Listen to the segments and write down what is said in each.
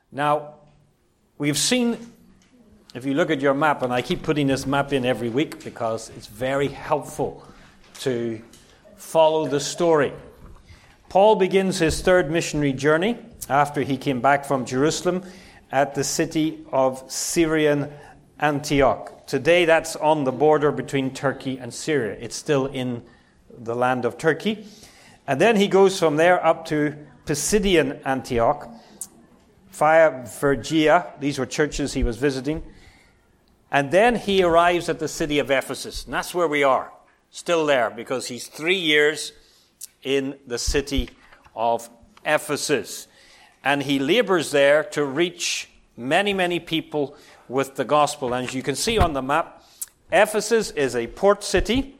Now, we've seen, if you look at your map, and I keep putting this map in every week because it's very helpful to follow the story. Paul begins his third missionary journey after he came back from Jerusalem at the city of Syrian Antioch. Today that's on the border between Turkey and Syria. It's still in the land of Turkey. And then he goes from there up to Pisidian Antioch, via Phrygia. These were churches he was visiting. And then he arrives at the city of Ephesus. And that's where we are, still there, because he's 3 years in the city of Ephesus. And he labors there to reach many, many people with the gospel. And as you can see on the map, Ephesus is a port city.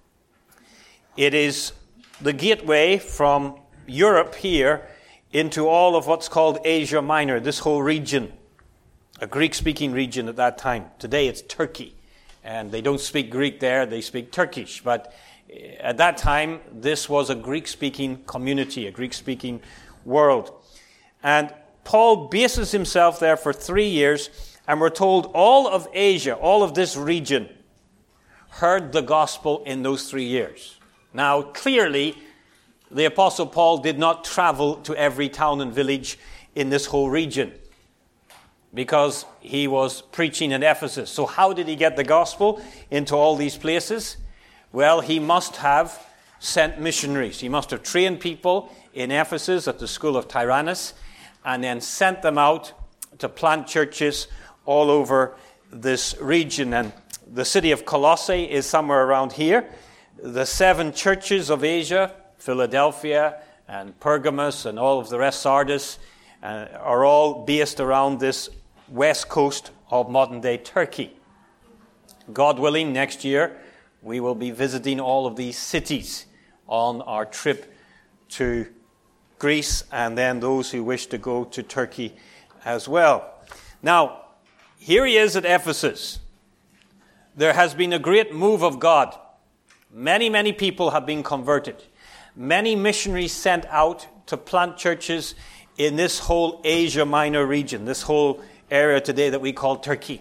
It is the gateway from Europe here into all of what's called Asia Minor, this whole region, a Greek-speaking region at that time. Today it's Turkey, and they don't speak Greek there, they speak Turkish. But at that time, this was a Greek-speaking community, a Greek-speaking world. And Paul bases himself there for 3 years, and we're told all of Asia, all of this region, heard the gospel in those 3 years. Now, clearly, the Apostle Paul did not travel to every town and village in this whole region because he was preaching in Ephesus. So how did he get the gospel into all these places? Well, he must have sent missionaries. He must have trained people in Ephesus at the school of Tyrannus and then sent them out to plant churches all over this region. And the city of Colossae is somewhere around here. The 7 churches of Asia, Philadelphia and Pergamos and all of the rest, Sardis, are all based around this west coast of modern-day Turkey. God willing, next year we will be visiting all of these cities on our trip to Greece, and then those who wish to go to Turkey as well. Now, here he is at Ephesus. There has been a great move of God. Many, many people have been converted. Many missionaries sent out to plant churches in this whole Asia Minor region, this whole area today that we call Turkey.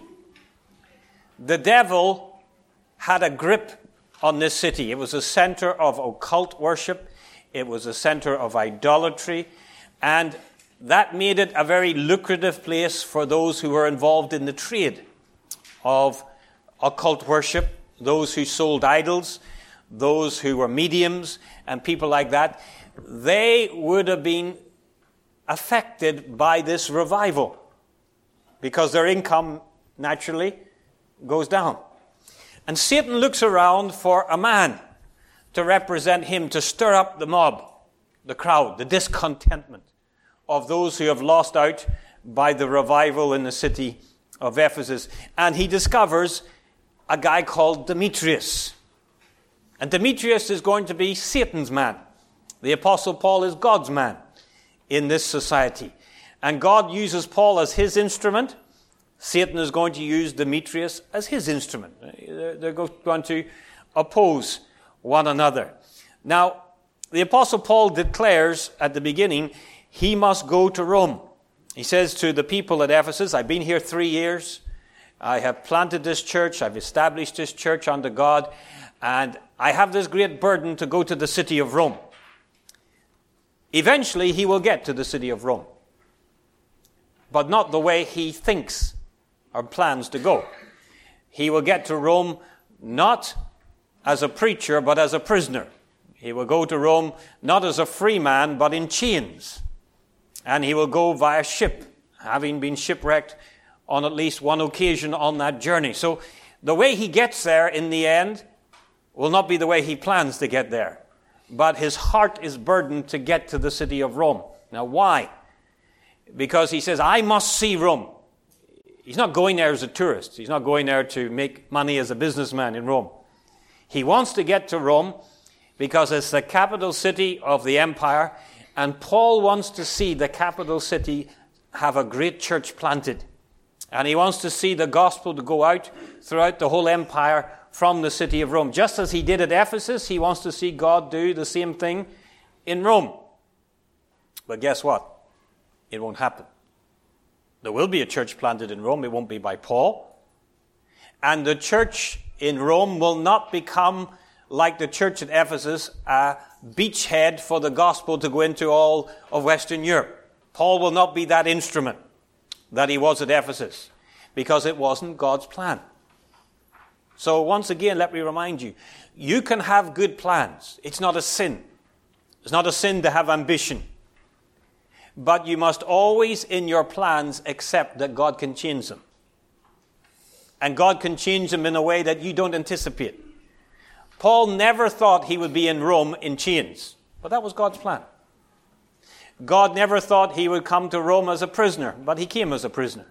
The devil had a grip on this city. It was a center of occult worship. It was a center of idolatry. And that made it a very lucrative place for those who were involved in the trade of occult worship, those who sold idols, those who were mediums and people like that. They would have been affected by this revival because their income naturally goes down. And Satan looks around for a man to represent him, to stir up the mob, the crowd, the discontentment of those who have lost out by the revival in the city of Ephesus. And he discovers a guy called Demetrius. And Demetrius is going to be Satan's man. The Apostle Paul is God's man in this society. And God uses Paul as his instrument. Satan is going to use Demetrius as his instrument. They're going to oppose one another. Now, the Apostle Paul declares at the beginning, he must go to Rome. He says to the people at Ephesus, I've been here 3 years. I have planted this church. I've established this church under God. And I have this great burden to go to the city of Rome. Eventually, he will get to the city of Rome. But not the way he thinks or plans to go. He will get to Rome not as a preacher, but as a prisoner. He will go to Rome not as a free man, but in chains. And he will go via ship, having been shipwrecked on at least one occasion on that journey. So the way he gets there in the end will not be the way he plans to get there. But his heart is burdened to get to the city of Rome. Now, why? Because he says, I must see Rome. He's not going there as a tourist. He's not going there to make money as a businessman in Rome. He wants to get to Rome because it's the capital city of the empire, and Paul wants to see the capital city have a great church planted. And he wants to see the gospel to go out throughout the whole empire from the city of Rome. Just as he did at Ephesus, he wants to see God do the same thing in Rome. But guess what? It won't happen. There will be a church planted in Rome. It won't be by Paul. And the church in Rome will not become like the church at Ephesus, a beachhead for the gospel to go into all of Western Europe. Paul will not be that instrument that he was at Ephesus, because it wasn't God's plan. So once again, let me remind you, you can have good plans. It's not a sin. It's not a sin to have ambition. But you must always, in your plans, accept that God can change them. And God can change them in a way that you don't anticipate. Paul never thought he would be in Rome in chains, but that was God's plan. God never thought he would come to Rome as a prisoner, but he came as a prisoner.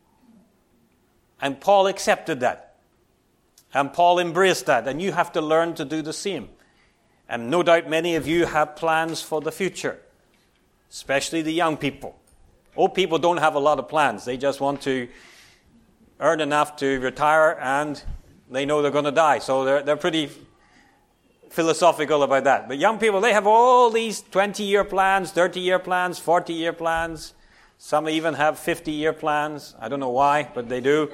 And Paul accepted that. And Paul embraced that, and you have to learn to do the same. And no doubt many of you have plans for the future, especially the young people. Old people don't have a lot of plans. They just want to earn enough to retire, and they know they're going to die. So they're pretty philosophical about that. But young people, they have all these 20-year plans, 30-year plans, 40-year plans. Some even have 50-year plans. I don't know why, but they do.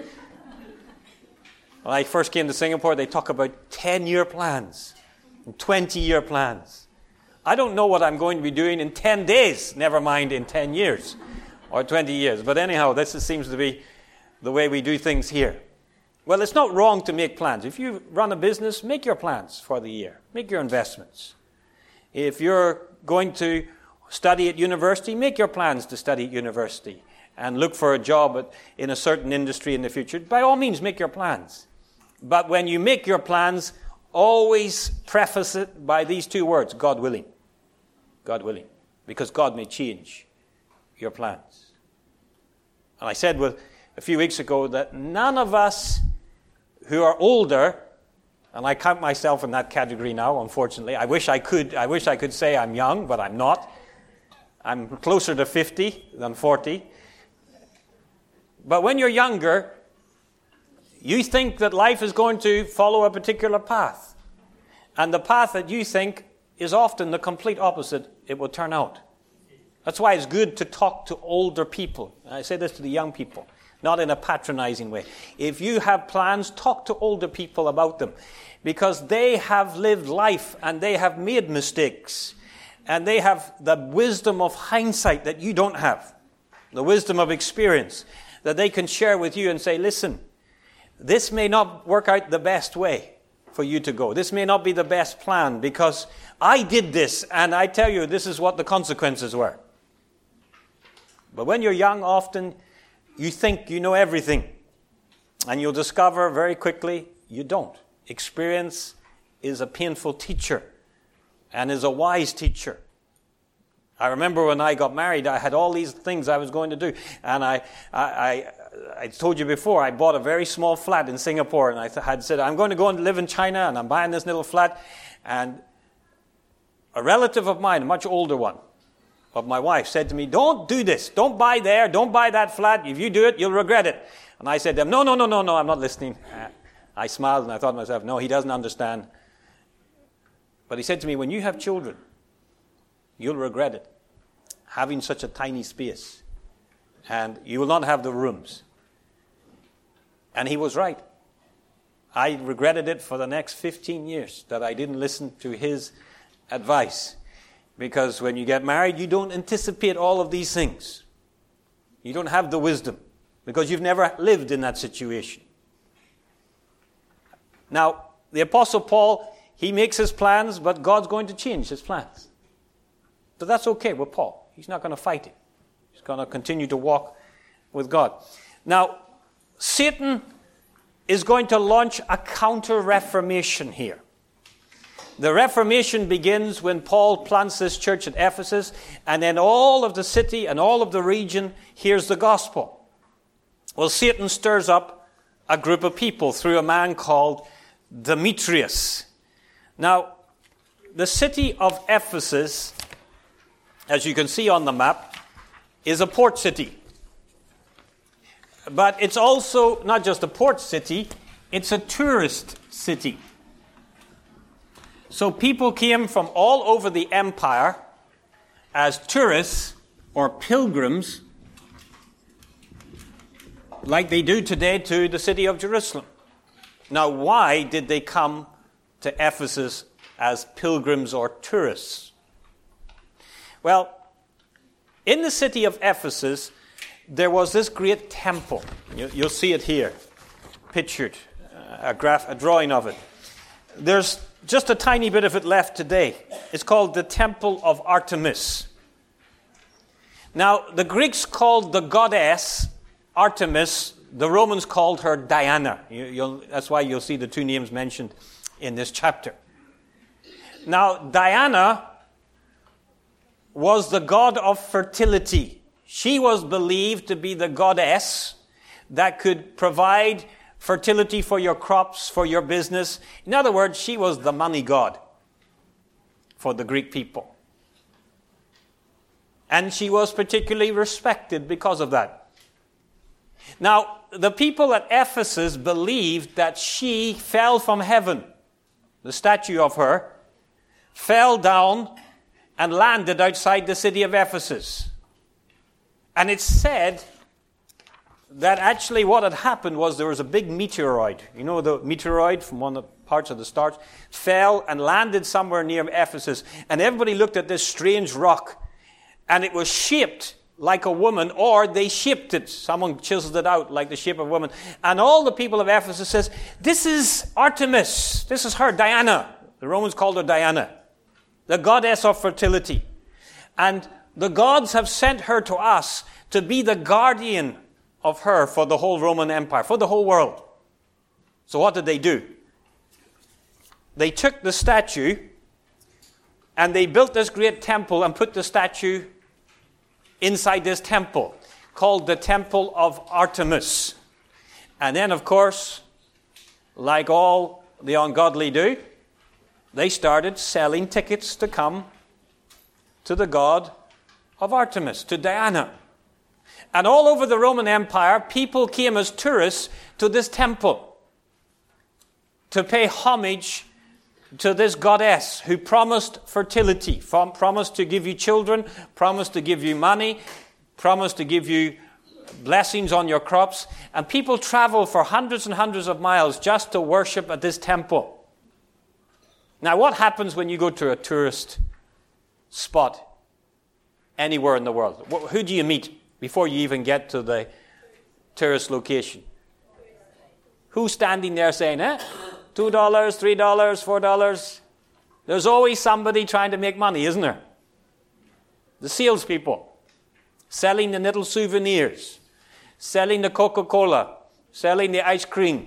When I first came to Singapore, they talk about 10-year plans and 20-year plans. I don't know what I'm going to be doing in 10 days, never mind in 10 years or 20 years. But anyhow, this seems to be the way we do things here. Well, it's not wrong to make plans. If you run a business, make your plans for the year. Make your investments. If you're going to study at university, make your plans to study at university and look for a job in a certain industry in the future. By all means, make your plans. But when you make your plans, always preface it by these two words, God willing. God willing. Because God may change your plans. And I said a few weeks ago that none of us who are older, and I count myself in that category now, unfortunately. I wish I could say I'm young, but I'm not. I'm closer to 50 than 40. But when you're younger, you think that life is going to follow a particular path. And the path that you think is often the complete opposite it will turn out. That's why it's good to talk to older people. I say this to the young people, not in a patronizing way. If you have plans, talk to older people about them, because they have lived life and they have made mistakes and they have the wisdom of hindsight that you don't have, the wisdom of experience that they can share with you and say, listen, this may not work out the best way for you to go. This may not be the best plan because I did this and I tell you this is what the consequences were. But when you're young, often you think you know everything, and you'll discover very quickly you don't. Experience is a painful teacher and is a wise teacher. I remember when I got married, I had all these things I was going to do. And I told you before, I bought a very small flat in Singapore, and I had said, I'm going to go and live in China, and I'm buying this little flat. And a relative of mine, a much older one, of my wife, said to me, don't do this. Don't buy there. Don't buy that flat. If you do it, you'll regret it. And I said to him, no, I'm not listening. I smiled and I thought to myself, no, he doesn't understand. But he said to me, when you have children, you'll regret it, having such a tiny space. And you will not have the rooms. And he was right. I regretted it for the next 15 years that I didn't listen to his advice. Because when you get married, you don't anticipate all of these things. You don't have the wisdom because you've never lived in that situation. Now, the Apostle Paul, he makes his plans, but God's going to change his plans. But that's okay with Paul. He's not going to fight it. He's going to continue to walk with God. Now, Satan is going to launch a counter-reformation here. The Reformation begins when Paul plants this church at Ephesus, and then all of the city and all of the region hears the gospel. Well, Satan stirs up a group of people through a man called Demetrius. Now, the city of Ephesus, as you can see on the map, is a port city. But it's also not just a port city, it's a tourist city. So people came from all over the empire as tourists or pilgrims like they do today to the city of Jerusalem. Now, why did they come to Ephesus as pilgrims or tourists? Well, in the city of Ephesus, there was this great temple. You'll see it here, pictured, a drawing of it. There's just a tiny bit of it left today. It's called the Temple of Artemis. Now, the Greeks called the goddess Artemis, the Romans called her Diana. That's why you'll see the two names mentioned in this chapter. Now, Diana was the god of fertility. She was believed to be the goddess that could provide fertility for your crops, for your business. In other words, she was the money god for the Greek people. And she was particularly respected because of that. Now, the people at Ephesus believed that she fell from heaven. The statue of her fell down and landed outside the city of Ephesus. And it's said that actually what had happened was there was a big meteoroid. You know, the meteoroid from one of the parts of the stars fell and landed somewhere near Ephesus. And everybody looked at this strange rock. And it was shaped like a woman, or they shaped it. Someone chiseled it out like the shape of a woman. And all the people of Ephesus says, this is Artemis. This is her, Diana. The Romans called her Diana, the goddess of fertility. And the gods have sent her to us to be the guardian of her for the whole Roman Empire, for the whole world. So what did they do? They took the statue and they built this great temple and put the statue inside this temple called the Temple of Artemis. And then, of course, like all the ungodly do, they started selling tickets to come to the god of Artemis, to Diana. And all over the Roman Empire, people came as tourists to this temple to pay homage to this goddess who promised fertility, promised to give you children, promised to give you money, promised to give you blessings on your crops. And people travel for hundreds and hundreds of miles just to worship at this temple. Now, what happens when you go to a tourist spot anywhere in the world? Who do you meet before you even get to the tourist location? Who's standing there saying, $2, $3, $4? There's always somebody trying to make money, isn't there? The salespeople selling the little souvenirs, selling the Coca-Cola, selling the ice cream.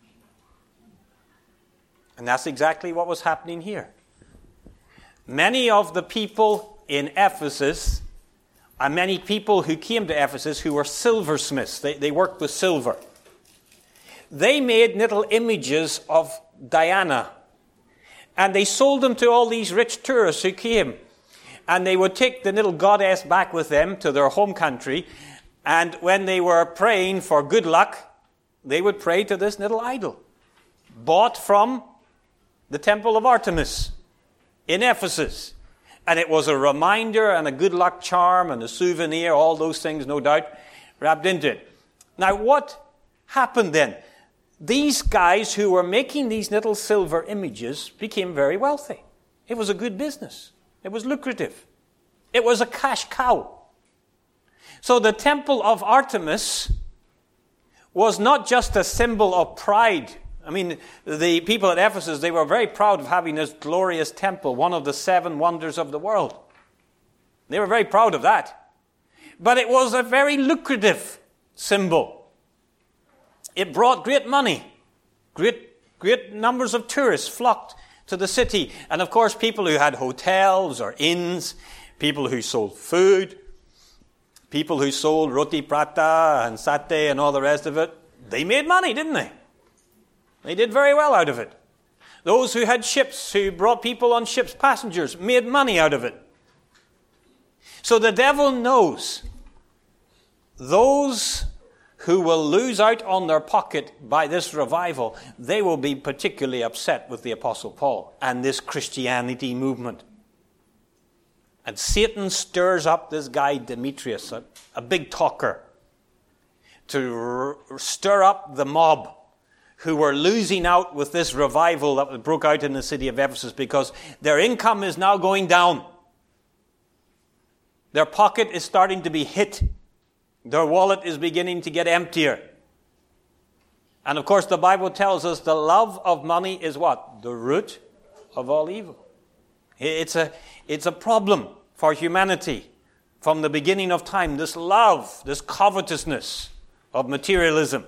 And that's exactly what was happening here. Many of the people in Ephesus, and many people who came to Ephesus who were silversmiths, they worked with silver. They made little images of Diana, and they sold them to all these rich tourists who came. And they would take the little goddess back with them to their home country, and when they were praying for good luck, they would pray to this little idol, bought from the Temple of Artemis in Ephesus. And it was a reminder and a good luck charm and a souvenir, all those things, no doubt, wrapped into it. Now, what happened then? These guys who were making these little silver images became very wealthy. It was a good business. It was lucrative. It was a cash cow. So the Temple of Artemis was not just a symbol of pride. I mean, the people at Ephesus, they were very proud of having this glorious temple, one of the 7 wonders of the world. They were very proud of that. But it was a very lucrative symbol. It brought great money. Great numbers of tourists flocked to the city. And of course, people who had hotels or inns, people who sold food, people who sold roti prata and satay and all the rest of it, they made money, didn't they? They did very well out of it. Those who had ships, who brought people on ships, passengers, made money out of it. So the devil knows those who will lose out on their pocket by this revival, they will be particularly upset with the Apostle Paul and this Christianity movement. And Satan stirs up this guy Demetrius, a big talker, to stir up the mob who were losing out with this revival that broke out in the city of Ephesus, because their income is now going down. Their pocket is starting to be hit. Their wallet is beginning to get emptier. And of course, the Bible tells us the love of money is what? The root of all evil. It's a problem for humanity from the beginning of time. This love, this covetousness of materialism.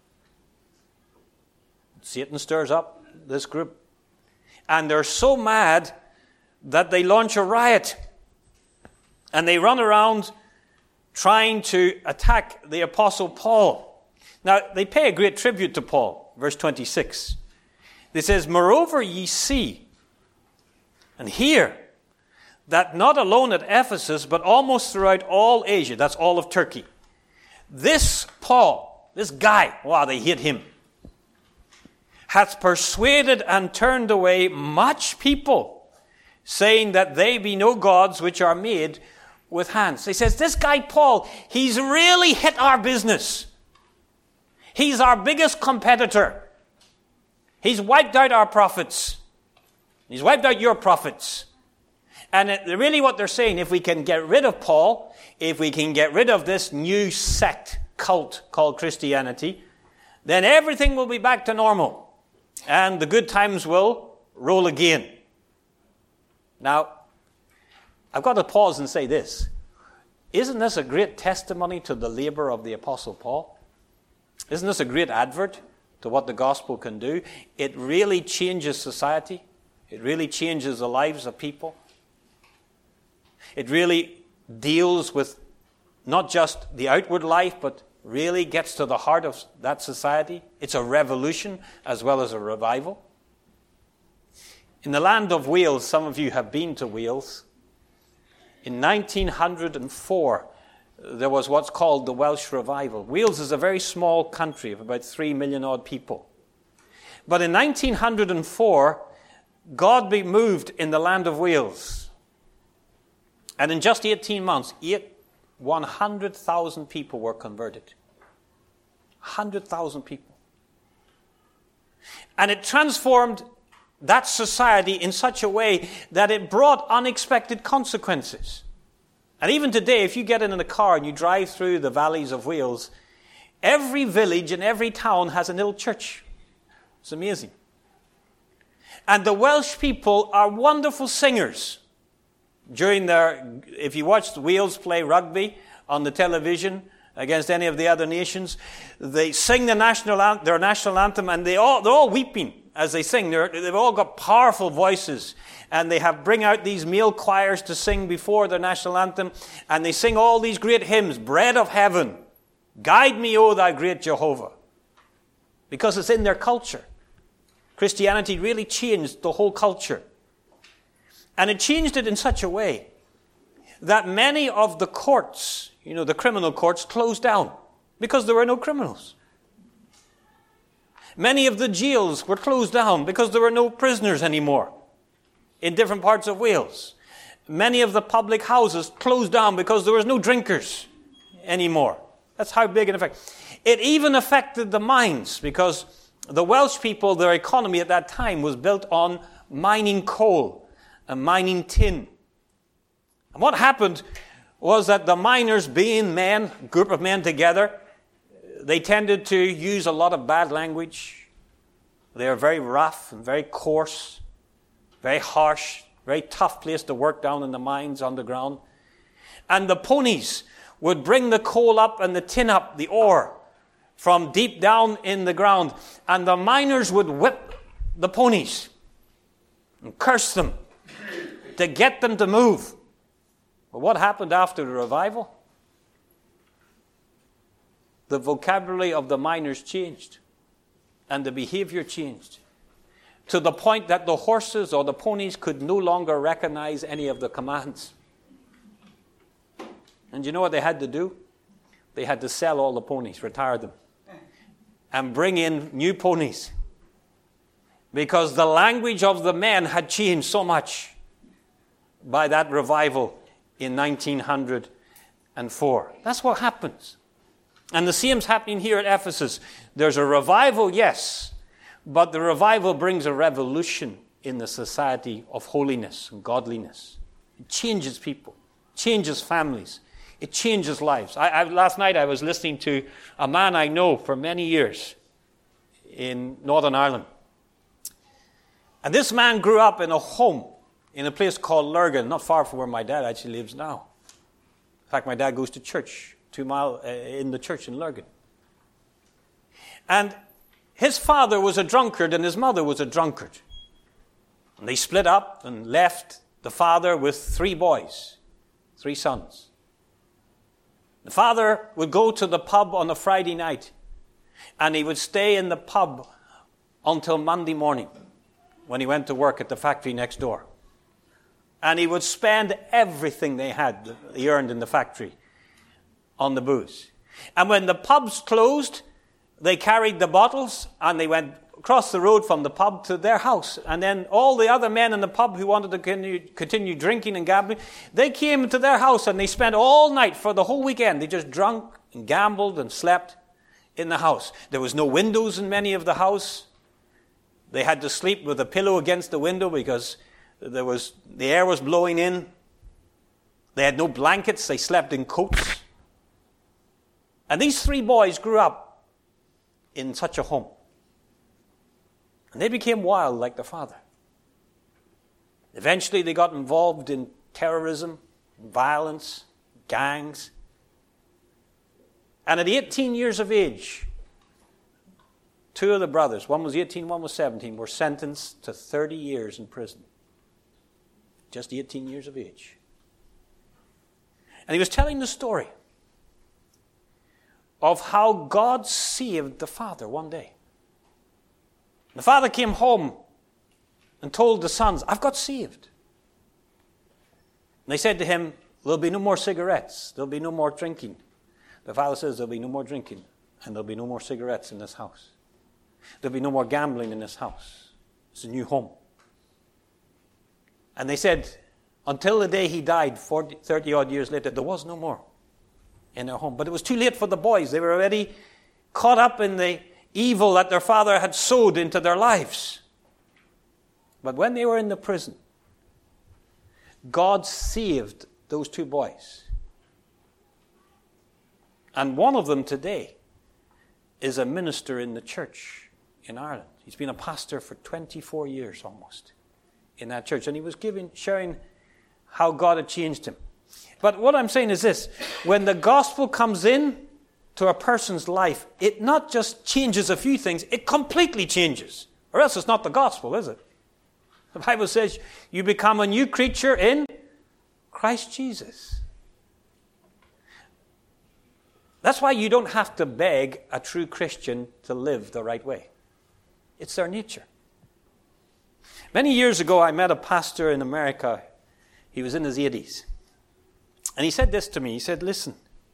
Satan stirs up this group. And they're so mad that they launch a riot. And they run around trying to attack the Apostle Paul. Now, they pay a great tribute to Paul. Verse 26. It says, "Moreover ye see and hear that not alone at Ephesus, but almost throughout all Asia," that's all of Turkey, "this Paul," this guy, wow, they hate him, "hath persuaded and turned away much people, saying that they be no gods which are made with hands." He says, this guy Paul, he's really hit our business. He's our biggest competitor. He's wiped out our prophets. He's wiped out your prophets. And really what they're saying, if we can get rid of Paul, if we can get rid of this new sect cult called Christianity, then everything will be back to normal. And the good times will roll again. Now, I've got to pause and say this. Isn't this a great testimony to the labor of the Apostle Paul? Isn't this a great advert to what the gospel can do? It really changes society. It really changes the lives of people. It really deals with not just the outward life, but really gets to the heart of that society. It's a revolution as well as a revival. In the land of Wales, some of you have been to Wales. In 1904, there was what's called the Welsh Revival. Wales is a very small country of about 3 million odd people. But in 1904, God be moved in the land of Wales. And in just 18 months, 100,000 people were converted. 100,000 people. And it transformed that society in such a way that it brought unexpected consequences. And even today, if you get in a car and you drive through the valleys of Wales, every village and every town has an little church. It's amazing. And the Welsh people are wonderful singers. If you watched Wales play rugby on the television against any of the other nations, they sing their national anthem, and they're all weeping as they sing. They've all got powerful voices, and they bring out these male choirs to sing before their national anthem, and they sing all these great hymns, "Bread of Heaven," "Guide me, O thou great Jehovah," because it's in their culture. Christianity really changed the whole culture. And it changed it in such a way that many of the courts, the criminal courts, closed down because there were no criminals. Many of the jails were closed down because there were no prisoners anymore in different parts of Wales. Many of the public houses closed down because there was no drinkers anymore. That's how big an effect. It even affected the mines, because the Welsh people, their economy at that time was built on mining coal and mining tin. And what happened was that the miners, being men, a group of men together, they tended to use a lot of bad language. They were very rough and very coarse, very harsh, very tough place to work down in the mines underground. And the ponies would bring the coal up and the tin up, the ore, from deep down in the ground. And the miners would whip the ponies and curse them to get them to move. But what happened after the revival? The vocabulary of the miners changed, and the behavior changed, to the point that the horses or the ponies could no longer recognize any of the commands. And you know what they had to do? They had to sell all the ponies, retire them, and bring in new ponies, because the language of the men had changed so much by that revival in 1904. That's what happens. And the same's happening here at Ephesus. There's a revival, yes, but the revival brings a revolution in the society of holiness and godliness. It changes people, changes families, it changes lives. Last night I was listening to a man I know for many years in Northern Ireland. And this man grew up in a home in a place called Lurgan, not far from where my dad actually lives now. In fact, my dad goes to church 2 miles in the church in Lurgan. And his father was a drunkard and his mother was a drunkard. And they split up and left the father with 3 boys, 3 sons. The father would go to the pub on a Friday night and he would stay in the pub until Monday morning when he went to work at the factory next door. And he would spend everything they had, he earned in the factory, on the booze. And when the pubs closed, they carried the bottles and they went across the road from the pub to their house. And then all the other men in the pub who wanted to continue drinking and gambling, they came to their house and they spent all night for the whole weekend. They just drunk and gambled and slept in the house. There was no windows in many of the house. They had to sleep with a pillow against the window because the air was blowing in. They had no blankets. They slept in coats. And these 3 boys grew up in such a home. And they became wild like their father. Eventually they got involved in terrorism, violence, gangs. And at 18 years of age, 2 of the brothers, one was 18, one was 17, were sentenced to 30 years in prison. Just 18 years of age. And he was telling the story of how God saved the father one day. The father came home and told the sons, I've got saved. And they said to him, there'll be no more cigarettes. There'll be no more drinking. The father says, there'll be no more drinking and there'll be no more cigarettes in this house. There'll be no more gambling in this house. It's a new home. And they said, until the day he died, 30 odd years later, there was no more in their home. But it was too late for the boys. They were already caught up in the evil that their father had sowed into their lives. But when they were in the prison, God saved those 2 boys. And one of them today is a minister in the church in Ireland. He's been a pastor for 24 years almost in that church. And he was sharing how God had changed him. But what I'm saying is this. When the gospel comes in to a person's life, it not just changes a few things, it completely changes. Or else it's not the gospel, is it? The Bible says you become a new creature in Christ Jesus. That's why you don't have to beg a true Christian to live the right way. It's their nature. Many years ago, I met a pastor in America. He was in his 80s. And he said this to me. He said, listen.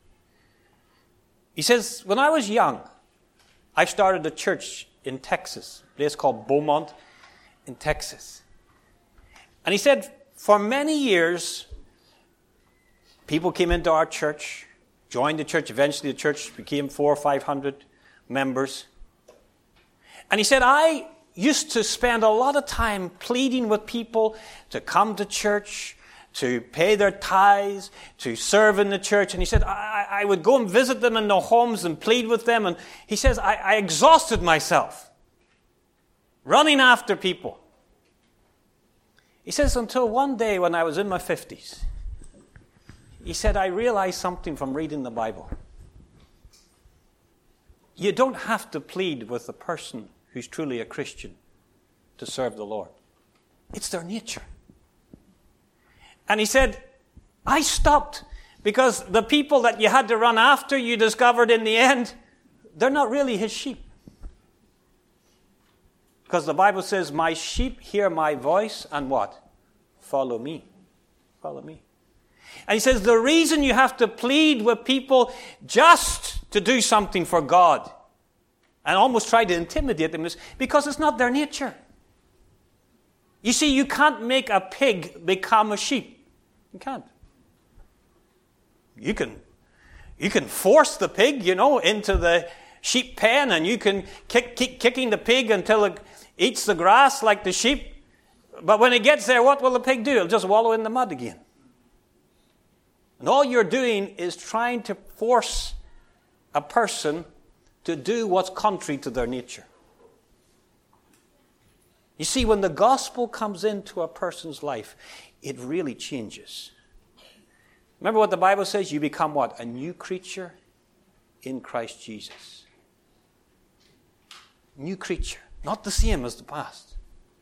He says, when I was young, I started a church in Texas, a place called Beaumont in Texas. And he said, for many years, people came into our church, joined the church. Eventually, the church became 400 or 500 members. And he said, I used to spend a lot of time pleading with people to come to church, to pay their tithes, to serve in the church. And he said, I would go and visit them in their homes and plead with them. And he says, I exhausted myself running after people. He says, until one day when I was in my 50s, he said, I realized something from reading the Bible. You don't have to plead with the person who's truly a Christian to serve the Lord. It's their nature. And he said, I stopped because the people that you had to run after, you discovered in the end, they're not really his sheep. Because the Bible says, my sheep hear my voice and what? Follow me. Follow me. And he says, the reason you have to plead with people just to do something for God and almost try to intimidate them is because it's not their nature. You see, you can't make a pig become a sheep. You can't. You You can force the pig, into the sheep pen, and you can keep kicking the pig until it eats the grass like the sheep. But when it gets there, what will the pig do? It'll just wallow in the mud again. And all you're doing is trying to force a person to do what's contrary to their nature. You see, when the gospel comes into a person's life, it really changes. Remember what the Bible says? You become what? A new creature in Christ Jesus. New creature. Not the same as the past.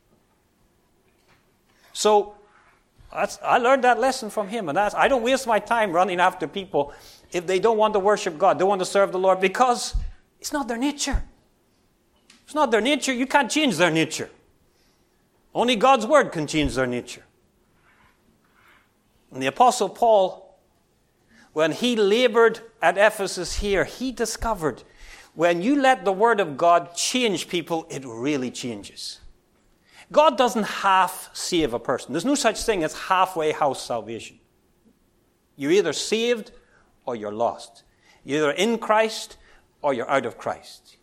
So, I learned that lesson from him. And I don't waste my time running after people if they don't want to worship God, don't want to serve the Lord, because it's not their nature. It's not their nature. You can't change their nature. Only God's word can change their nature. And the Apostle Paul, when he labored at Ephesus here, he discovered when you let the word of God change people, it really changes. God doesn't half save a person. There's no such thing as halfway house salvation. You're either saved or you're lost. You're either in Christ or you're out of Christ.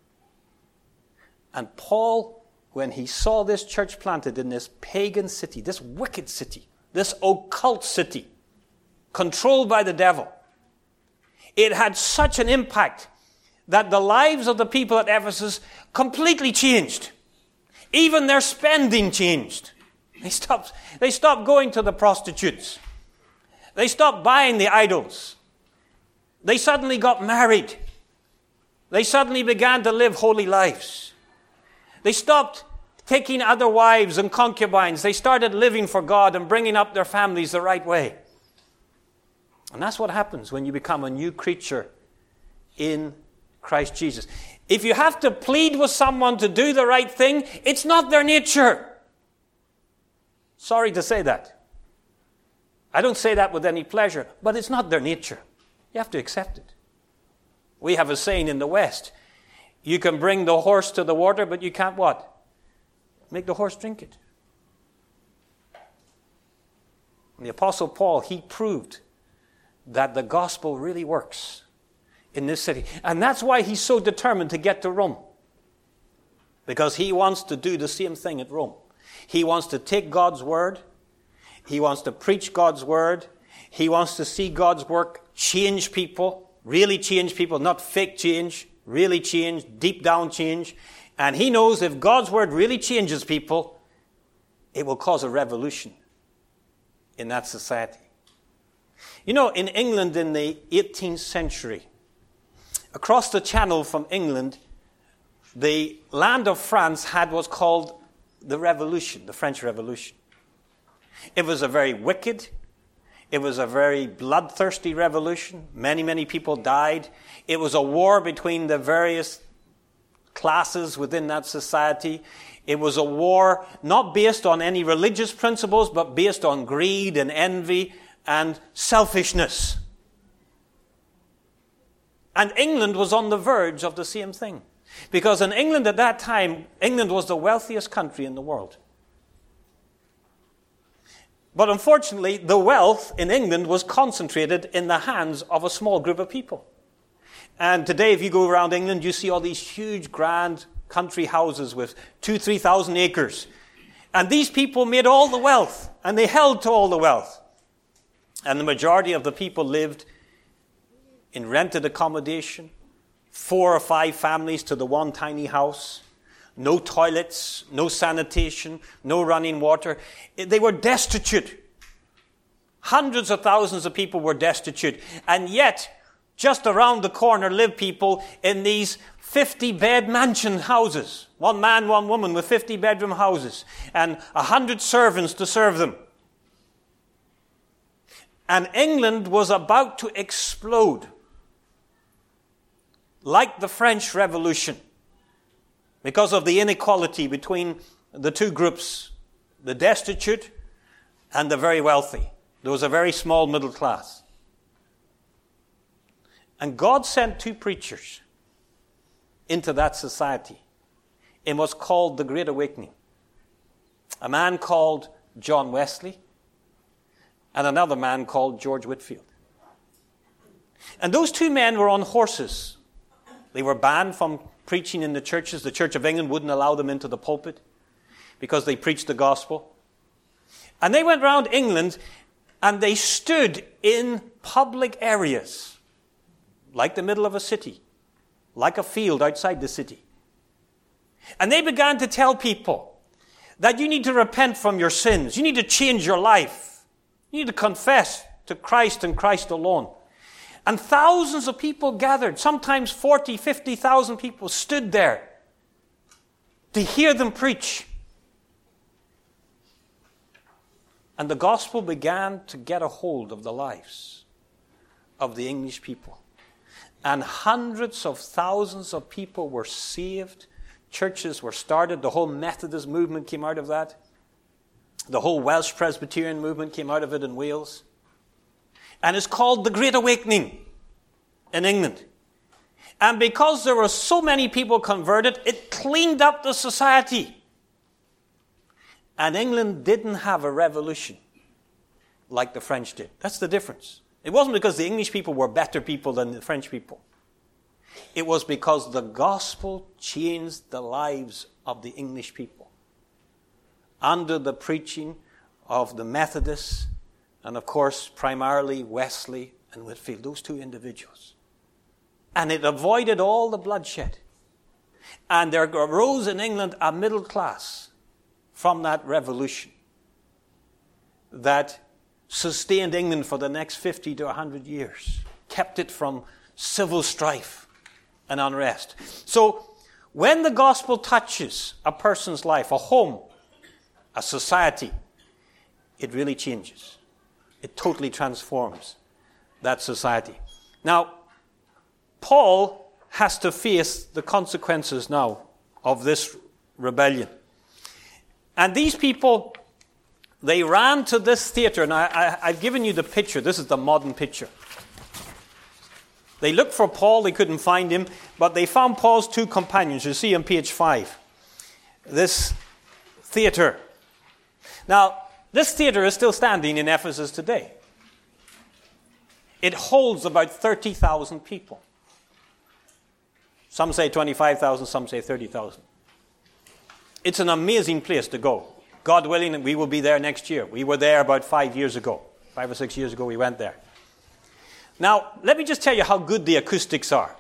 And Paul, when he saw this church planted in this pagan city, this wicked city, this occult city, controlled by the devil, it had such an impact that the lives of the people at Ephesus completely changed. Even their spending changed. They stopped going to the prostitutes. They stopped buying the idols. They suddenly got married. They suddenly began to live holy lives. They stopped taking other wives and concubines. They started living for God and bringing up their families the right way. And that's what happens when you become a new creature in Christ Jesus. If you have to plead with someone to do the right thing, it's not their nature. Sorry to say that. I don't say that with any pleasure, but it's not their nature. You have to accept it. We have a saying in the West, you can bring the horse to the water, but you can't what? Make the horse drink it. And the Apostle Paul, he proved that the gospel really works in this city. And that's why he's so determined to get to Rome. Because he wants to do the same thing at Rome. He wants to take God's word. He wants to preach God's word. He wants to see God's work change people, really change people, not fake change, really change, deep down change. And he knows if God's word really changes people, it will cause a revolution in that society. You know, in England in the 18th century, across the channel from England, the land of France had what's called the Revolution, the French Revolution. It was a very wicked, it was a very bloodthirsty revolution. Many, many people died. It was a war between the various classes within that society. It was a war not based on any religious principles, but based on greed and envy and selfishness. And England was on the verge of the same thing. Because in England at that time, England was the wealthiest country in the world. But unfortunately, the wealth in England was concentrated in the hands of a small group of people. And today, if you go around England, you see all these huge, grand country houses with 2,000-3,000 acres. And these people made all the wealth, and they held to all the wealth. And the majority of the people lived in rented accommodation, 4 or 5 families to the one tiny house, no toilets, no sanitation, no running water. They were destitute. Hundreds of thousands of people were destitute. And yet, just around the corner lived people in these 50-bed mansion houses. One man, one woman with 50-bedroom houses. And 100 servants to serve them. And England was about to explode. Like the French Revolution. Because of the inequality between the two groups. The destitute and the very wealthy. There was a very small middle class. And God sent 2 preachers into that society in what's called the Great Awakening. A man called John Wesley and another man called George Whitefield. And those two men were on horses. They were banned from preaching in the churches. The Church of England wouldn't allow them into the pulpit because they preached the gospel. And they went around England and they stood in public areas, like the middle of a city, like a field outside the city. And they began to tell people that you need to repent from your sins. You need to change your life. You need to confess to Christ and Christ alone. And thousands of people gathered, sometimes 40, 50,000 people stood there to hear them preach. And the gospel began to get a hold of the lives of the English people. And hundreds of thousands of people were saved. Churches were started. The whole Methodist movement came out of that. The whole Welsh Presbyterian movement came out of it in Wales. And it's called the Great Awakening in England. And because there were so many people converted, it cleaned up the society. And England didn't have a revolution like the French did. That's the difference. It wasn't because the English people were better people than the French people. It was because the gospel changed the lives of the English people under the preaching of the Methodists and, of course, primarily Wesley and Whitefield, those two individuals. And it avoided all the bloodshed. And there arose in England a middle class from that revolution that sustained England for the next 50 to 100 years, kept it from civil strife and unrest. So when the gospel touches a person's life, a home, a society, it really changes. It totally transforms that society. Now, Paul has to face the consequences now of this rebellion. And these people, they ran to this theater, and I've given you the picture. This is the modern picture. They looked for Paul, they couldn't find him, but they found Paul's two companions. You see on page 5. This theater. Now, this theater is still standing in Ephesus today. It holds about 30,000 people. Some say 25,000, some say 30,000. It's an amazing place to go. God willing, we will be there next year. We were there about 5 years ago. 5 or 6 years ago, we went there. Now, let me just tell you how good the acoustics are.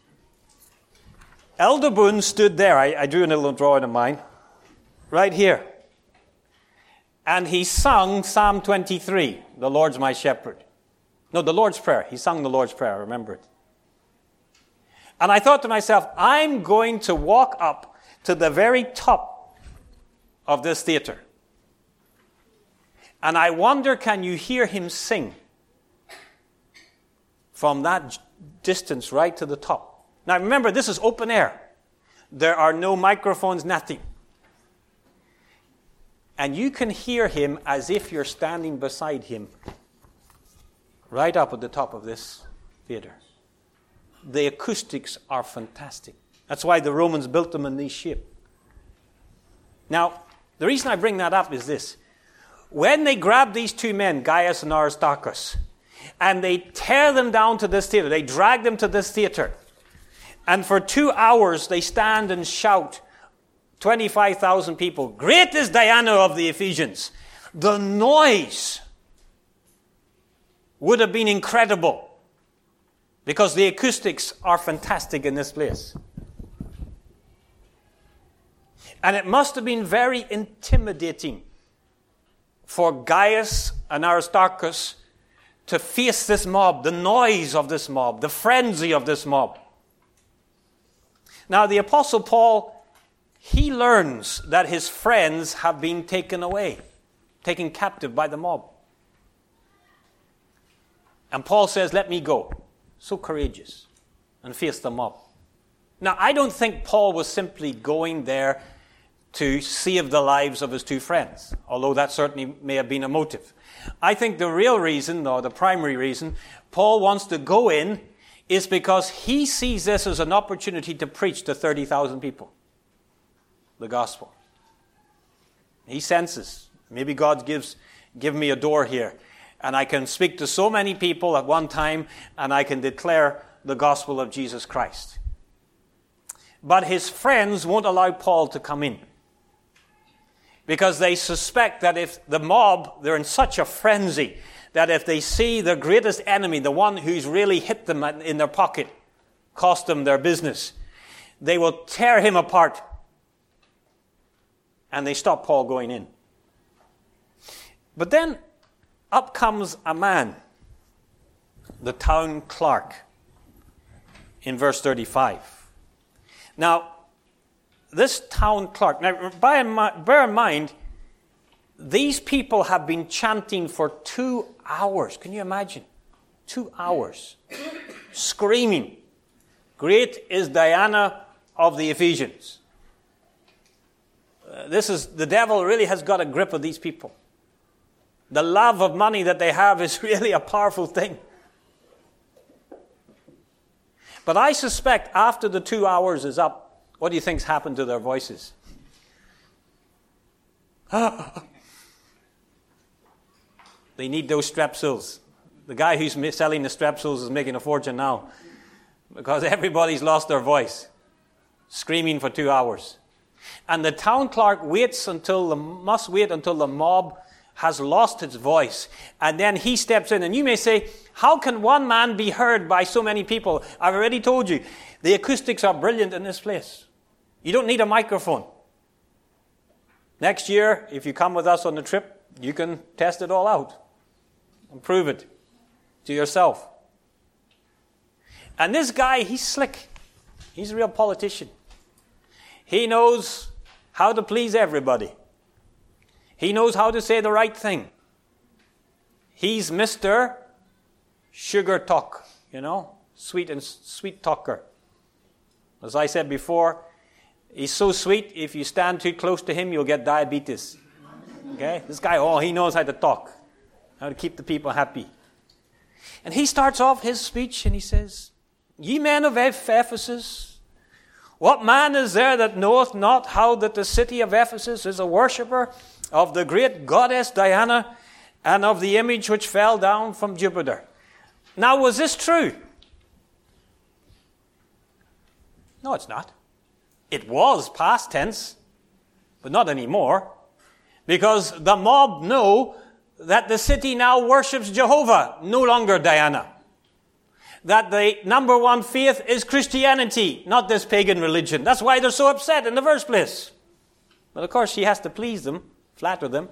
Elder Boone stood there. I drew a little drawing of mine. Right here. And he sung Psalm 23, "The Lord's my shepherd." No, the Lord's Prayer. He sung the Lord's Prayer, I remember it. And I thought to myself, I'm going to walk up to the very top of this theater. And I wonder, can you hear him sing from that distance right to the top? Now remember, this is open air. There are no microphones, nothing. And you can hear him as if you're standing beside him, right up at the top of this theater. The acoustics are fantastic. That's why the Romans built them in this shape. Now, the reason I bring that up is this. When they grab these two men, Gaius and Aristarchus, and they tear them down to this theater, they drag them to this theater, and for 2 hours they stand and shout, 25,000 people, "Great is Diana of the Ephesians." The noise would have been incredible because the acoustics are fantastic in this place. And it must have been very intimidating for Gaius and Aristarchus to face this mob, the noise of this mob, the frenzy of this mob. Now, the Apostle Paul, he learns that his friends have been taken away, taken captive by the mob. And Paul says, "Let me go." So courageous, and face the mob. Now, I don't think Paul was simply going there to save the lives of his two friends, although that certainly may have been a motive. I think the real reason, or the primary reason, Paul wants to go in is because he sees this as an opportunity to preach to 30,000 people the gospel. He senses, maybe God gives me a door here, and I can speak to so many people at one time, and I can declare the gospel of Jesus Christ. But his friends won't allow Paul to come in, because they suspect that if the mob, they're in such a frenzy, that if they see their greatest enemy, the one who's really hit them in their pocket, cost them their business, they will tear him apart. And they stop Paul going in. But then up comes a man, the town clerk, in verse 35. Now, this town clerk, now bear in mind, these people have been chanting for 2 hours. Can you imagine? 2 hours. Screaming, "Great is Diana of the Ephesians." The devil really has got a grip of these people. The love of money that they have is really a powerful thing. But I suspect after the 2 hours is up, what do you think's happened to their voices? They need those Strepsils. The guy who's selling the Strepsils is making a fortune now, because everybody's lost their voice, screaming for 2 hours. And the town clerk must wait until the mob has lost its voice. And then he steps in. And you may say, how can one man be heard by so many people? I've already told you, the acoustics are brilliant in this place. You don't need a microphone. Next year, if you come with us on the trip, you can test it all out and prove it to yourself. And this guy, he's slick. He's a real politician. He knows how to please everybody. He knows how to say the right thing. He's Mr. Sugar Talk, sweet talker. As I said before, he's so sweet, if you stand too close to him, you'll get diabetes. Okay? This guy, he knows how to talk, how to keep the people happy. And he starts off his speech and he says, "Ye men of Ephesus, what man is there that knoweth not how that the city of Ephesus is a worshipper of the great goddess Diana and of the image which fell down from Jupiter?" Now, was this true? No, it's not. It was past tense, but not anymore, because the mob know that the city now worships Jehovah, no longer Diana. That the number one faith is Christianity, not this pagan religion. That's why they're so upset in the first place. But of course, she has to please them, flatter them,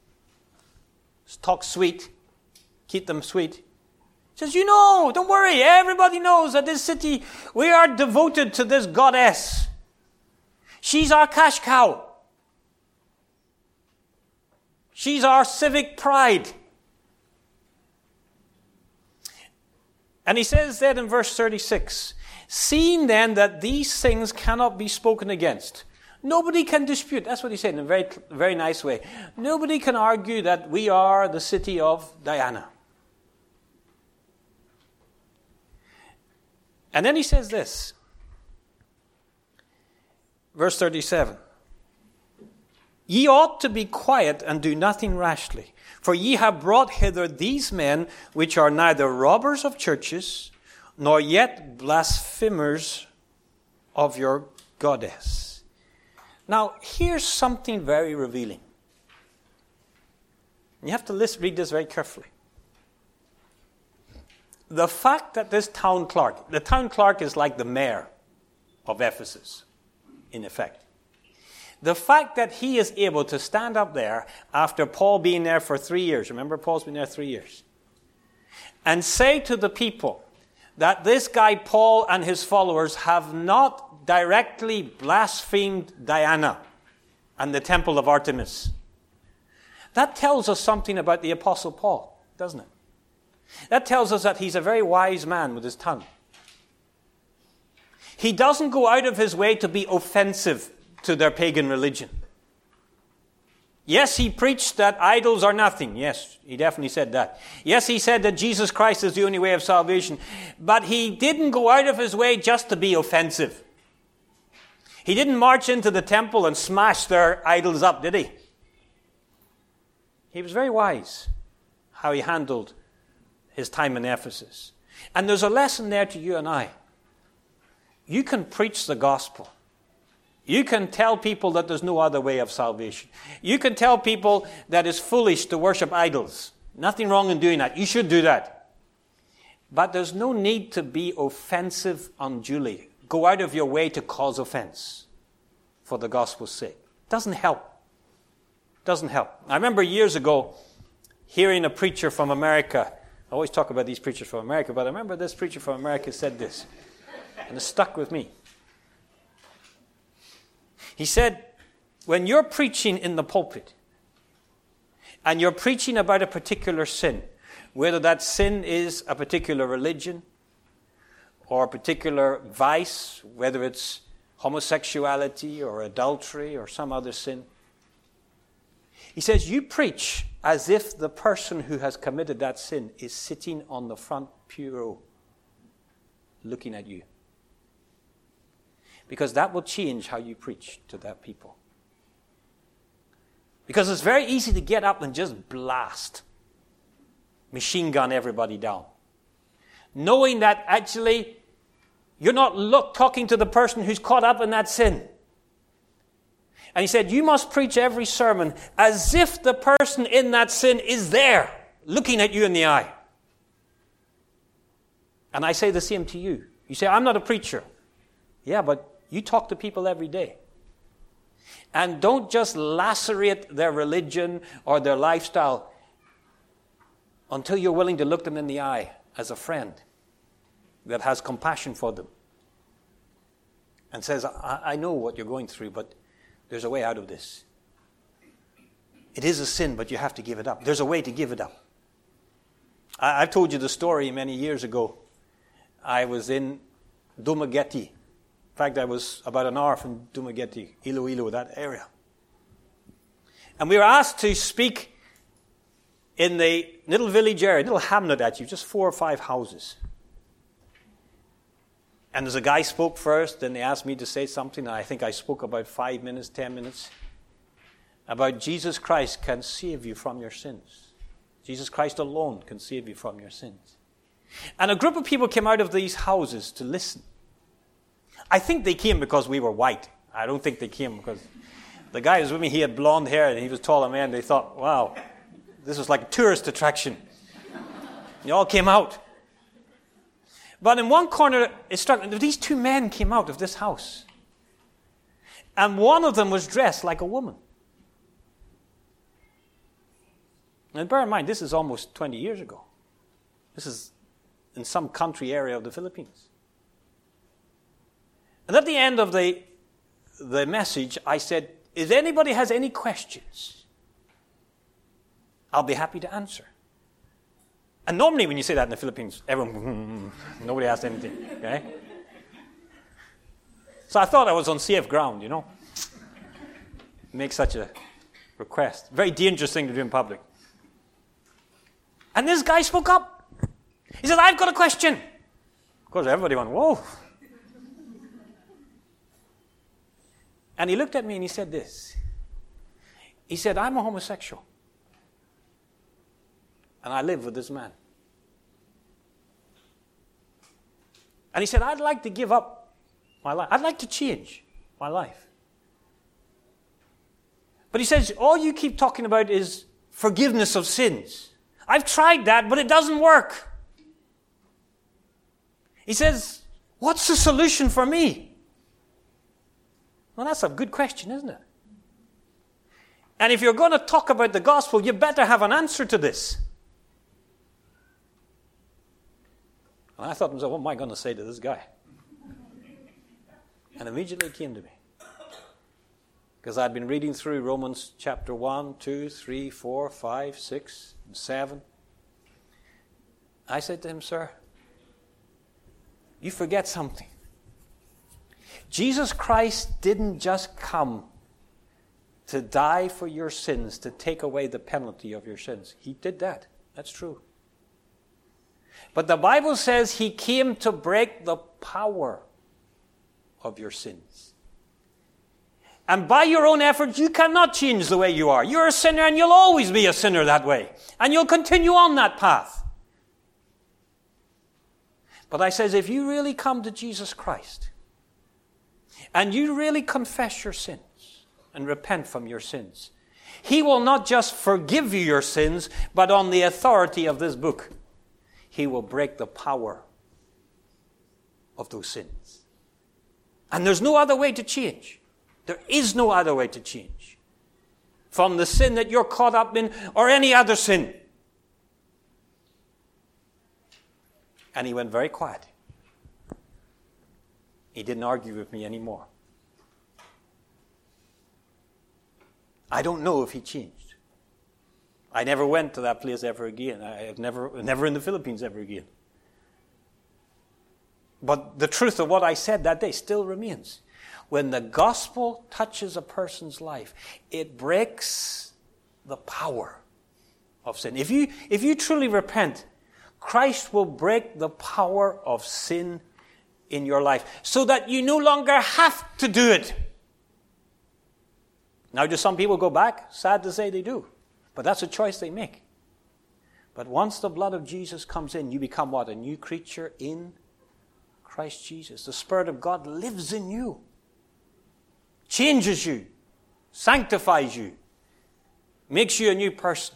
talk sweet, keep them sweet. She says, don't worry, everybody knows that this city, we are devoted to this goddess. She's our cash cow. She's our civic pride. And he says that in verse 36, "Seeing then that these things cannot be spoken against." Nobody can dispute. That's what he said in a very, very nice way. Nobody can argue that we are the city of Diana. And then he says this, verse 37. "Ye ought to be quiet and do nothing rashly. For ye have brought hither these men, which are neither robbers of churches, nor yet blasphemers of your goddess." Now, here's something very revealing. You have to read this very carefully. The fact that the town clerk is like the mayor of Ephesus, in effect. The fact that he is able to stand up there after Paul being there for 3 years, remember Paul's been there 3 years, and say to the people that this guy Paul and his followers have not directly blasphemed Diana and the temple of Artemis. That tells us something about the Apostle Paul, doesn't it? That tells us that he's a very wise man with his tongue. He doesn't go out of his way to be offensive to their pagan religion. Yes, he preached that idols are nothing. Yes, he definitely said that. Yes, he said that Jesus Christ is the only way of salvation. But he didn't go out of his way just to be offensive. He didn't march into the temple and smash their idols up, did he? He was very wise. how he handled his time in Ephesus. And there's a lesson there to you and I. You can preach the gospel. You can tell people that there's no other way of salvation. You can tell people that it's foolish to worship idols. Nothing wrong in doing that. You should do that. But there's no need to be offensive unduly. Go out of your way to cause offense for the gospel's sake. Doesn't help. Doesn't help. I remember years ago hearing a preacher from America. I always talk about these preachers from America, but I remember this preacher from America said this, and it stuck with me. He said, when you're preaching in the pulpit, and you're preaching about a particular sin, whether that sin is a particular religion, or a particular vice, whether it's homosexuality or adultery or some other sin, he says, you preach as if the person who has committed that sin is sitting on the front pew looking at you. Because that will change how you preach to that people. Because it's very easy to get up and just blast, machine gun everybody down. Knowing that actually you're not talking to the person who's caught up in that sin. And he said, you must preach every sermon as if the person in that sin is there, looking at you in the eye. And I say the same to you. You say, I'm not a preacher. Yeah, but you talk to people every day. And don't just lacerate their religion or their lifestyle until you're willing to look them in the eye as a friend that has compassion for them and says, I know what you're going through, but there's a way out of this. It is a sin, but you have to give it up. There's a way to give it up. I've told you the story many years ago. I was in Dumaguete. In fact, I was about an hour from Dumaguete, Iloilo, that area. And we were asked to speak in the little village area, little hamlet actually, just 4 or 5 houses. And there's a guy spoke first, then they asked me to say something, and I think I spoke about 5 minutes, 10 minutes, about Jesus Christ can save you from your sins. Jesus Christ alone can save you from your sins. And a group of people came out of these houses to listen. I think they came because we were white. I don't think they came because the guy who was with me, he had blonde hair and he was a taller man. They thought, wow, this was like a tourist attraction. They all came out. But in one corner, it struck me, these 2 men came out of this house. And one of them was dressed like a woman. And bear in mind, this is almost 20 years ago. This is in some country area of the Philippines. And at the end of the message, I said, if anybody has any questions, I'll be happy to answer. And normally when you say that in the Philippines, everyone, nobody asks anything, okay? So I thought I was on safe ground, you know. Make such a request. Very dangerous thing to do in public. And this guy spoke up. He said, I've got a question. Of course, everybody went, whoa. And he looked at me and he said this. He said, I'm a homosexual. And I live with this man. And he said, I'd like to give up my life. I'd like to change my life. But he says, all you keep talking about is forgiveness of sins. I've tried that, but it doesn't work. He says, what's the solution for me? Well, that's a good question, isn't it? And if you're going to talk about the gospel, you better have an answer to this. And I thought to myself, what am I going to say to this guy? And immediately it came to me. Because I'd been reading through Romans chapter 1, 2, 3, 4, 5, 6, and 7. I said to him, sir, you forget something. Jesus Christ didn't just come to die for your sins, to take away the penalty of your sins. He did that. That's true. But the Bible says he came to break the power of your sins. And by your own efforts, you cannot change the way you are. You're a sinner and you'll always be a sinner that way. And you'll continue on that path. But I says, if you really come to Jesus Christ, and you really confess your sins and repent from your sins, He will not just forgive you your sins, but on the authority of this book, He will break the power of those sins. And there's no other way to change. There is no other way to change from the sin that you're caught up in or any other sin. And he went very quiet. He didn't argue with me anymore. I don't know if he changed. I never went to that place ever again. I have never in the Philippines ever again. But the truth of what I said that day still remains. When the gospel touches a person's life, it breaks the power of sin. If you truly repent, Christ will break the power of sin in your life so that you no longer have to do it. Now, do some people go back? Sad to say they do. But that's a choice they make. But once the blood of Jesus comes in, you become what? A new creature in Christ Jesus. The Spirit of God lives in you. Changes you. Sanctifies you. Makes you a new person.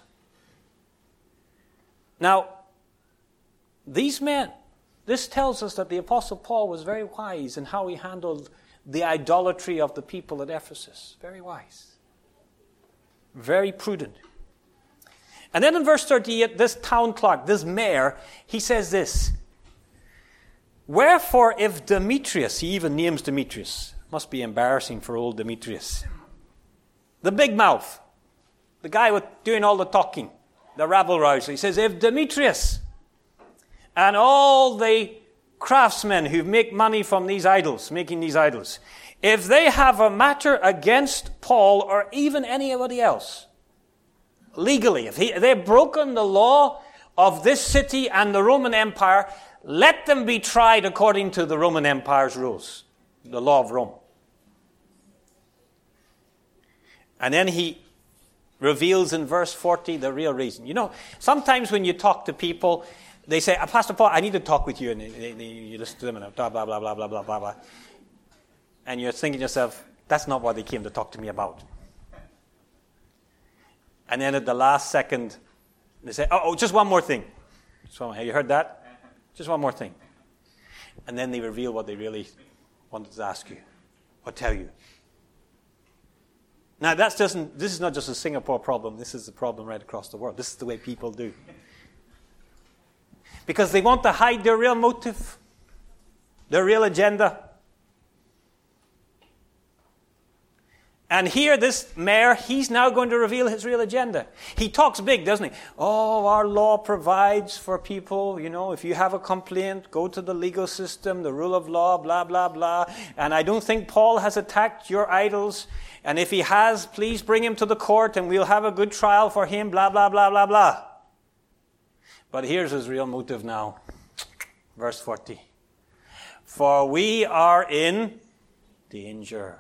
Now, these men, this tells us that the Apostle Paul was very wise in how he handled the idolatry of the people at Ephesus. Very wise. Very prudent. And then in verse 38, this town clerk, this mayor, he says this. Wherefore if Demetrius, he even names Demetrius. Must be embarrassing for old Demetrius. The big mouth. The guy with doing all the talking. The rabble-rouser. He says, if Demetrius and all the craftsmen who make money from these idols, making these idols, if they have a matter against Paul or even anybody else, legally, if they've broken the law of this city and the Roman Empire, let them be tried according to the Roman Empire's rules, the law of Rome. And then he reveals in verse 40 the real reason. You know, sometimes when you talk to people, they say, Pastor Paul, I need to talk with you. And you listen to them and blah, blah, blah, blah, blah, blah, blah. And you're thinking to yourself, that's not what they came to talk to me about. And then at the last second, they say, oh, just one more thing. So, have you heard that? Just one more thing. And then they reveal what they really wanted to ask you or tell you. Now, this is not just a Singapore problem. This is a problem right across the world. This is the way people do. Because they want to hide their real motive, their real agenda. And here, this mayor, he's now going to reveal his real agenda. He talks big, doesn't he? Oh, our law provides for people, you know, if you have a complaint, go to the legal system, the rule of law, blah, blah, blah. And I don't think Paul has attacked your idols. And if he has, please bring him to the court and we'll have a good trial for him, blah, blah, blah, blah, blah. But here's his real motive now. Verse 40. For we are in danger.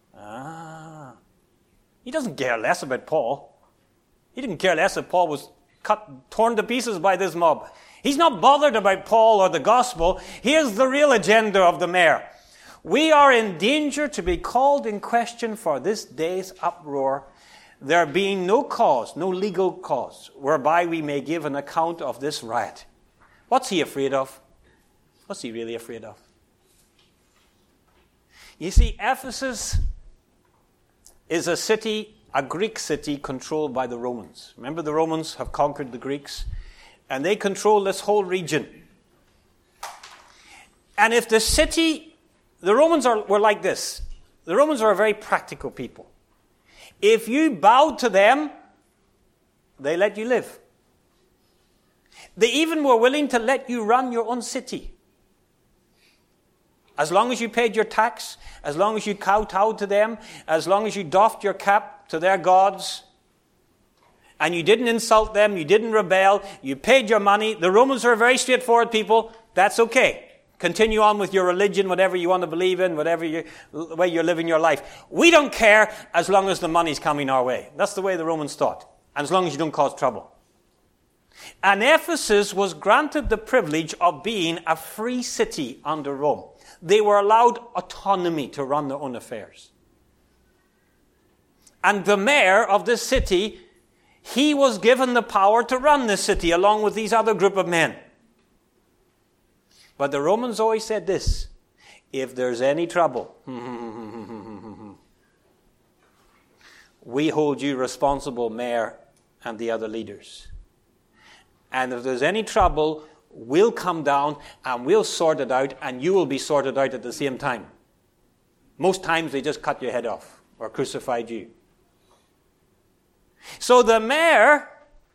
He doesn't care less about Paul. He didn't care less if Paul was torn to pieces by this mob. He's not bothered about Paul or the gospel. Here's the real agenda of the mayor. We are in danger to be called in question for this day's uproar, there being no cause, no legal cause, whereby we may give an account of this riot. What's he afraid of? What's he really afraid of? You see, Ephesus is a city, a Greek city controlled by the Romans. Remember, the Romans have conquered the Greeks, and they control this whole region. And if the city, the Romans were like this. The Romans are a very practical people. If you bowed to them, they let you live. They even were willing to let you run your own city. As long as you paid your tax, as long as you kowtowed to them, as long as you doffed your cap to their gods, and you didn't insult them, you didn't rebel, you paid your money. The Romans are very straightforward people. That's okay. Continue on with your religion, whatever you want to believe in, whatever way you're living your life. We don't care as long as the money's coming our way. That's the way the Romans thought. And as long as you don't cause trouble. And Ephesus was granted the privilege of being a free city under Rome. They were allowed autonomy to run their own affairs. And the mayor of this city, he was given the power to run this city along with these other group of men. But the Romans always said this: if there's any trouble, we hold you responsible, mayor and the other leaders. And if there's any trouble, we'll come down and we'll sort it out, and you will be sorted out at the same time. Most times they just cut your head off or crucified you. So the mayor,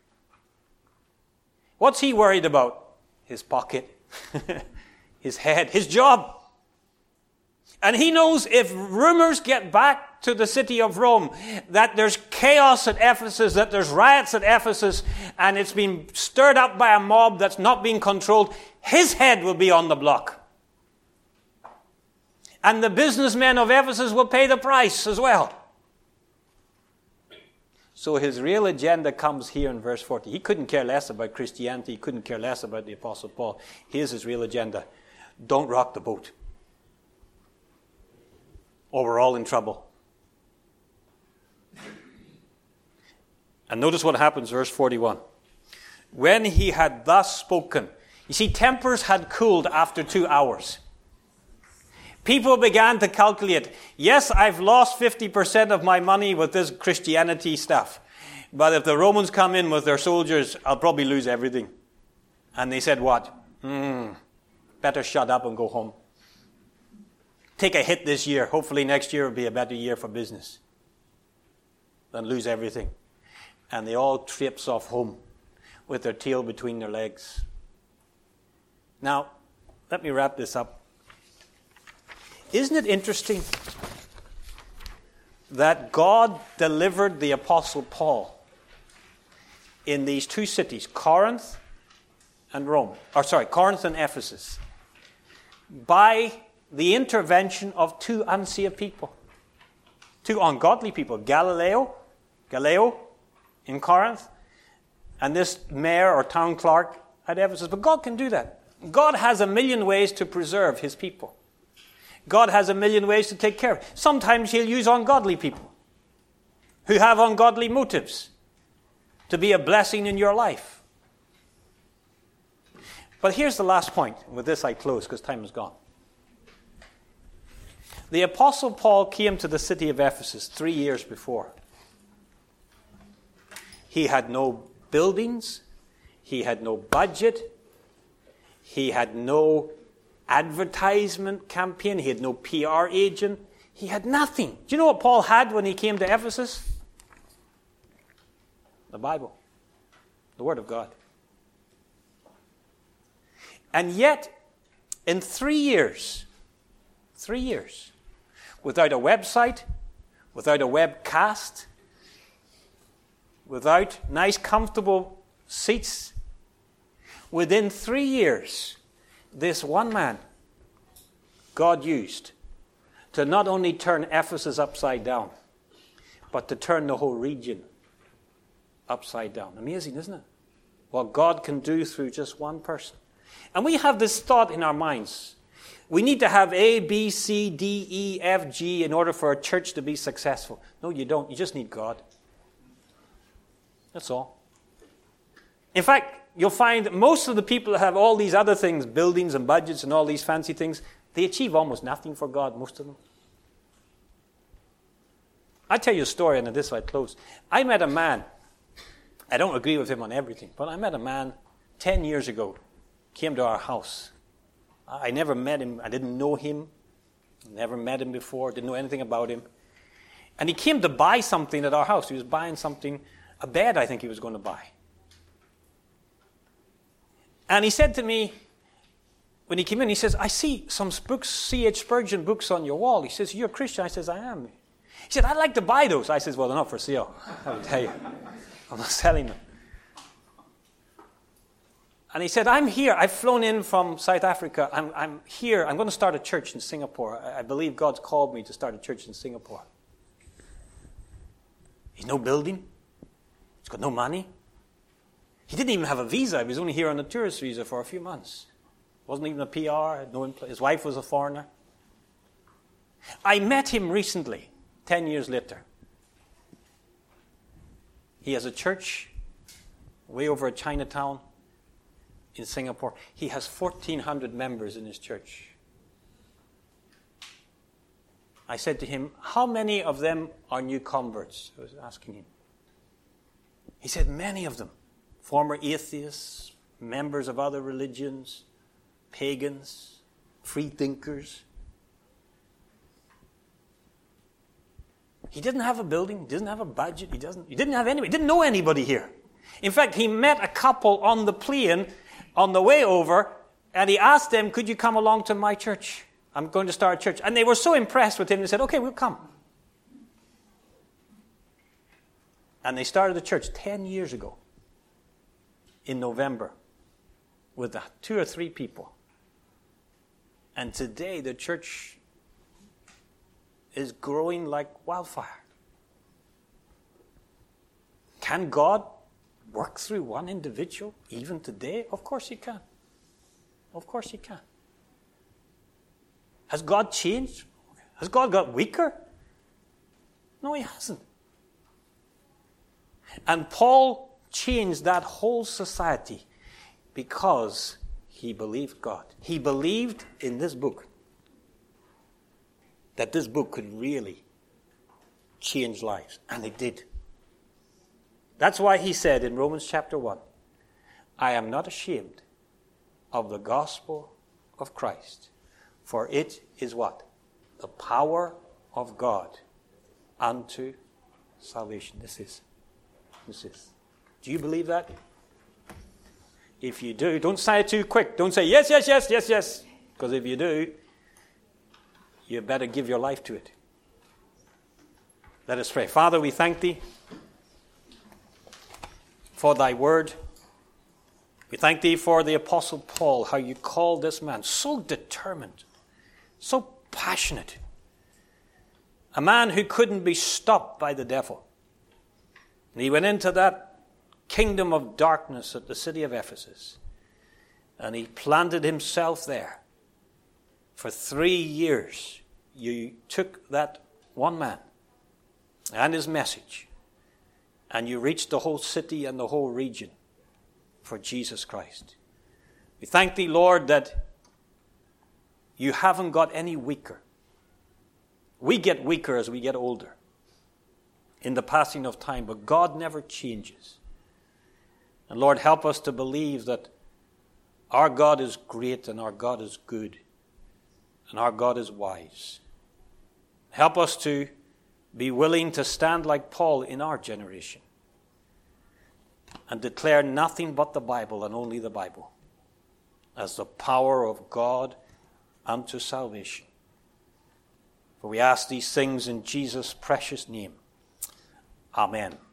what's he worried about? His pocket, his head, his job. And he knows if rumors get back to the city of Rome that there's chaos at Ephesus, that there's riots at Ephesus, and it's been stirred up by a mob that's not being controlled, his head will be on the block. And the businessmen of Ephesus will pay the price as well. So his real agenda comes here in verse 40. He couldn't care less about Christianity. He couldn't care less about the Apostle Paul. Here's his real agenda. Don't rock the boat, or we're all in trouble. And notice what happens, verse 41. When he had thus spoken, you see, tempers had cooled after 2 hours. People began to calculate, yes, I've lost 50% of my money with this Christianity stuff. But if the Romans come in with their soldiers, I'll probably lose everything. And they said what? Better shut up and go home. Take a hit this year. Hopefully next year will be a better year for business than lose everything. And they all traipse off home with their tail between their legs. Now, let me wrap this up. Isn't it interesting that God delivered the Apostle Paul in these two cities, Corinth and Corinth and Ephesus, by the intervention of two unsaved people, two ungodly people, Gallio in Corinth, and this mayor or town clerk at Ephesus. But God can do that. God has a million ways to preserve his people. God has a million ways to take care of it. Sometimes he'll use ungodly people who have ungodly motives to be a blessing in your life. But here's the last point. With this I close because time is gone. The Apostle Paul came to the city of Ephesus 3 years before. He had no buildings. He had no budget. He had no advertisement campaign. He had no PR agent. He had nothing. Do you know what Paul had when he came to Ephesus? The Bible. The Word of God. And yet, in 3 years, without a website, without a webcast, without nice, comfortable seats, within 3 years, this one man God used to not only turn Ephesus upside down, but to turn the whole region upside down. Amazing, isn't it? What God can do through just one person. And we have this thought in our minds. We need to have A, B, C, D, E, F, G in order for a church to be successful. No, you don't. You just need God. That's all. In fact, you'll find that most of the people that have all these other things, buildings and budgets and all these fancy things, they achieve almost nothing for God, most of them. I'll tell you a story, and this I close. I met a man. I don't agree with him on everything, but I met a man 10 years ago. Came to our house. I never met him. I didn't know him. Never met him before. Didn't know anything about him. And he came to buy something at our house. He was buying something, a bed I think he was going to buy. And he said to me, when he came in, he says, I see some books, C.H. Spurgeon books on your wall. He says, you're a Christian? I says, I am. He said, I'd like to buy those. I says, well, they're not for sale. I will tell you. I'm not selling them. And he said, I'm here. I've flown in from South Africa. I'm here. I'm going to start a church in Singapore. I believe God's called me to start a church in Singapore. He's no building. He's got no money. He didn't even have a visa. He was only here on a tourist visa for a few months. Wasn't even a PR. His wife was a foreigner. I met him recently, 10 years later. He has a church way over at Chinatown in Singapore. He has 1,400 members in his church. I said to him, how many of them are new converts? I was asking him. He said, many of them. Former atheists, members of other religions, pagans, free thinkers. He didn't have a building, he didn't have a budget, he didn't have anybody, he didn't know anybody here. In fact, he met a couple on the plane on the way over, and he asked them, could you come along to my church? I'm going to start a church. And they were so impressed with him, they said, okay, we'll come. And they started a church 10 years ago in November with 2 or 3 people. And today the church is growing like wildfire. Can God work through one individual even today? Of course he can. Of course he can. Has God changed? Has God got weaker? No, he hasn't. And Paul changed that whole society because he believed God. He believed in this book, that this book could really change lives. And it did. That's why he said in Romans chapter 1, I am not ashamed of the gospel of Christ, for it is what? The power of God unto salvation. This is. Do you believe that? If you do, don't say it too quick. Don't say yes, yes, yes, yes, yes. Because if you do, you better give your life to it. Let us pray. Father, we thank thee for thy word. We thank thee for the Apostle Paul, how you called this man so determined, so passionate. A man who couldn't be stopped by the devil. And he went into that kingdom of darkness at the city of Ephesus. And he planted himself there. For 3 years, you took that one man and his message, and you reached the whole city and the whole region for Jesus Christ. We thank thee, Lord, that you haven't got any weaker. We get weaker as we get older in the passing of time, but God never changes. And Lord, help us to believe that our God is great and our God is good and our God is wise. Help us to be willing to stand like Paul in our generation and declare nothing but the Bible and only the Bible as the power of God unto salvation. For we ask these things in Jesus' precious name. Amen.